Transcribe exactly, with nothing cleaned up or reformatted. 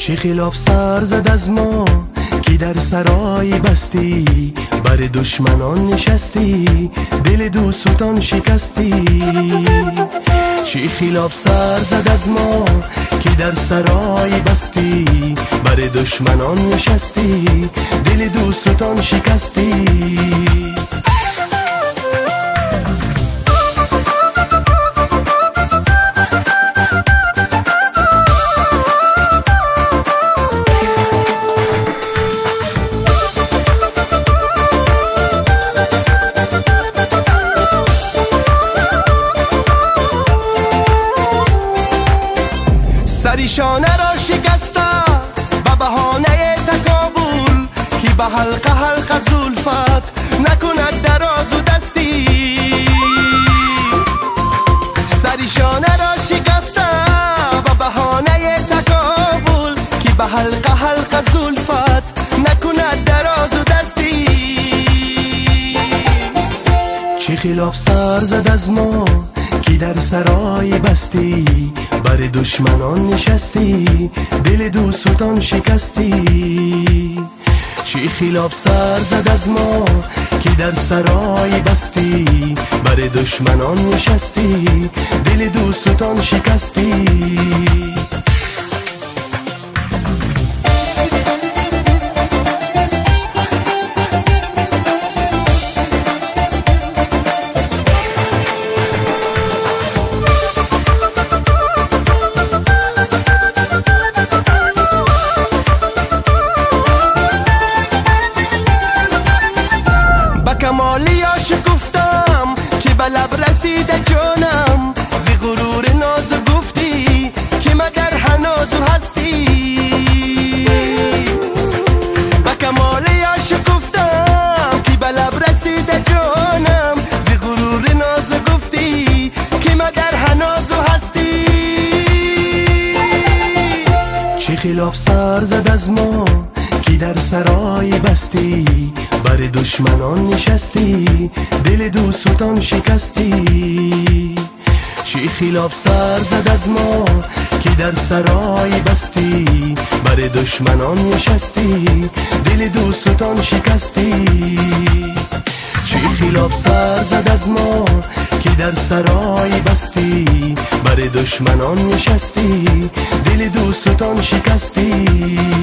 چه خلاف سر زد از ما که در سرای بستی، بر دشمنان نشستی، دل دوستان شکستی. چه خلاف سر زد از ما که در سرای بستی، بر دشمنان نشستی، دل دوستان شکستی. سریشانه را شکسته به بهانه تکابل، که به حلقه حلقه زلفت نکند دراز و دستی. سریشانه را شکسته به بهانه تکابل، که به حلقه حلقه زلفت نکند دراز و دستی. چه خلاف سر زد از ما که در سرای بستی، بر دشمنان نشستی، دل دوستان شکستی. چه خلاف سر زد از ما که در سرای بستی، بر دشمنان نشستی، دل دوستان شکستی. کمالی ها شکفتم که به لب رسیده جانم، زی غرور ناز گفتی که ما در هنازو هستی. به کمالی ها شکفتم که به لب رسیده جانم، زی غرور ناز گفتی که ما در هنازو هستی. چه خلاف سر زد از ما که در سرای بستی، بر دشمنان نشستی، دل دوستان شکستی. چه خلاف سر زد از ما که در سرای بستی، بر دشمنان نشستی، دل دوستان شکستی. چه خلاف سر زد از ما که در سرای بستی، بر دشمنان نشستی، دل دوستان شکستی.